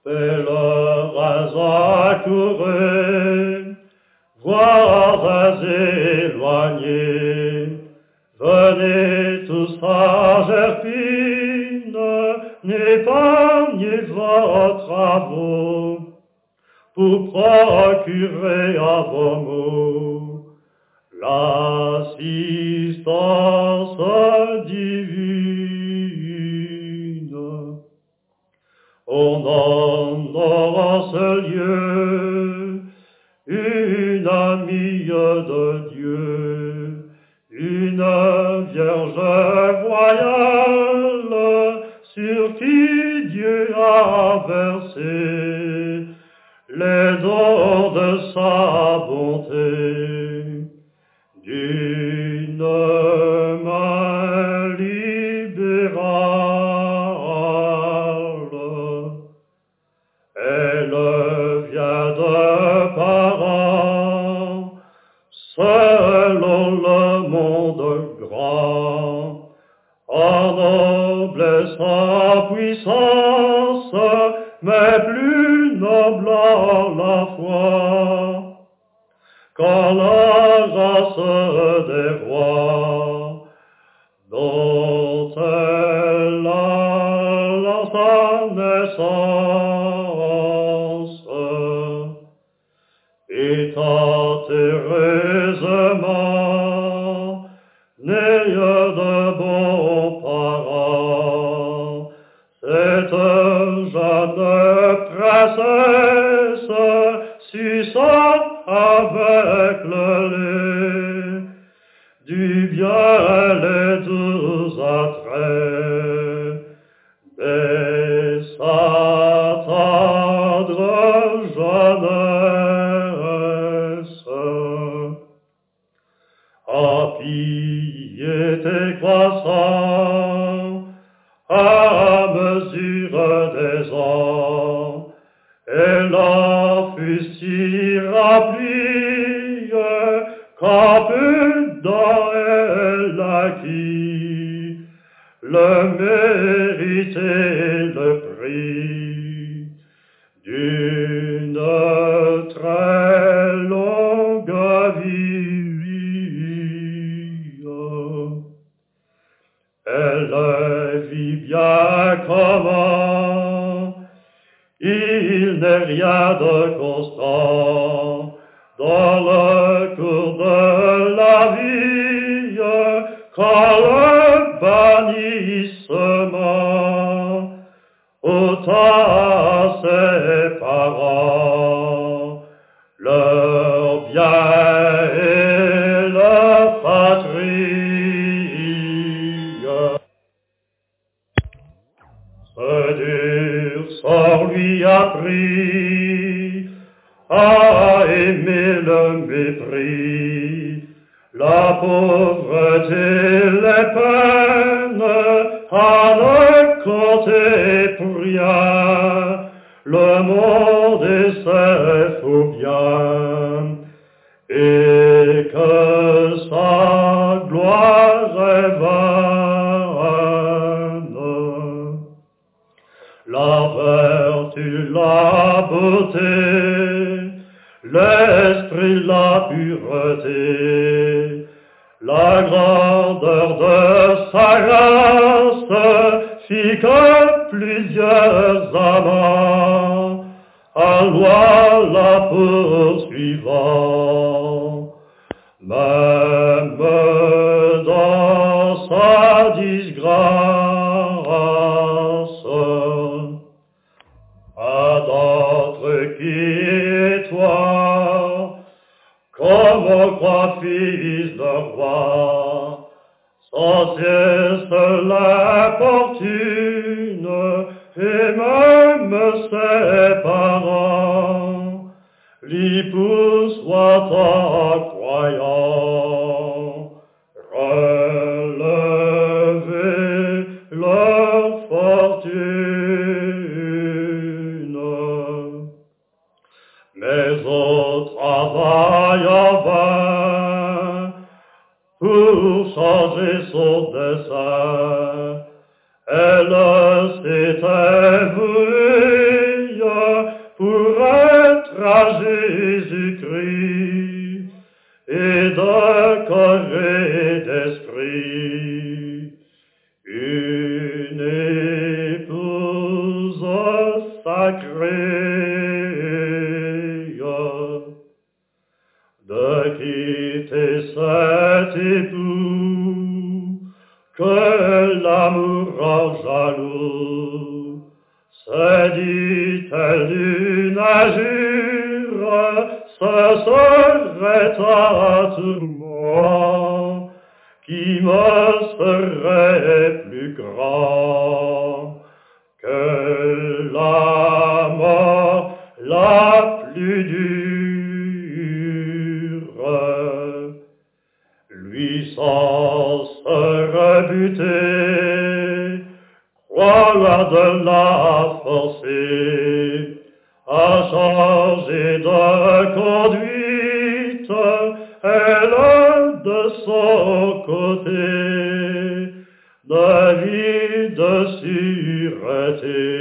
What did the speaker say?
pèlerins accourus, voisins éloignés, venez tous à Gerpine, n'épargnez vos travaux, pour procurer à vos maux l'assistance divine. On honore en ce lieu une amie de Dieu, une Vierge royale, sur qui Dieu a versé les dons de sa bonté. D'une main libérale, elle vient de parents, selon le monde grand, en noblesse, en puissance, mais plus noble en la foi, qu'en la race des rois, dont elle a sa naissance, étant heureusement née de bons parents, cette jeune princesse suçant avec le lait du bien les doux attraits de sa tendre jeunesse. En piété croissant, à mesure des ans, elle en fut si remplie qu'en peu temps elle acquit le mérite et le prix d'une très longue vie. Elle vit bien comment il n'est rien de constant dans le cours de la vie, quand le bannissement ôta à ses parents leur bien et leur patrie. Ce dur sort lui appris à aimer le mépris, la pauvreté, les peines, à ne compter pour rien, le monde et ses faux biens, et que sa gloire est vaine. La vertu, la beauté, l'esprit, la pureté, la grandeur de sa grâce fit que plusieurs amants alloient la poursuivant, même dans sa disgrâce. À d'autres qui est toi, comme on croit fils de roi, sans cesse l'importune, et même ses parents, l'y poussent en croyant, relever leur fortune. Mais au travail en vain, pour changer son dessein, elle s'était vouée sacrée, de quitter cet époux que l'amour rend jaloux. Se dit-elle d'une injure, ce serait un tourment qui me serait plus grand que la mort la plus dure. Lui sans se rebuter, croire de la forcer à changer de conduite, elle de son côté de vie de sûreté.